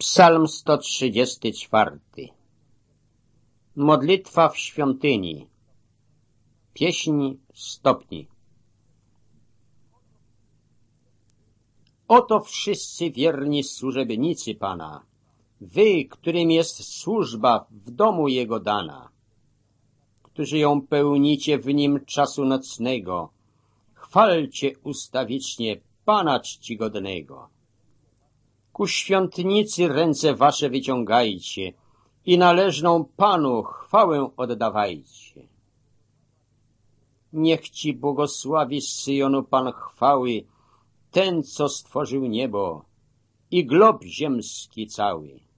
Psalm 134. Modlitwa w świątyni. Pieśń stopni. Oto wszyscy wierni służebnicy Pana, wy, którym jest służba w domu Jego dana, którzy ją pełnicie w nim czasu nocnego, chwalcie ustawicznie Pana czcigodnego. Ku świątnicy ręce wasze wyciągajcie i należną Panu chwałę oddawajcie. Niech ci błogosławi z Syjonu Pan chwały, ten, co stworzył niebo i glob ziemski cały.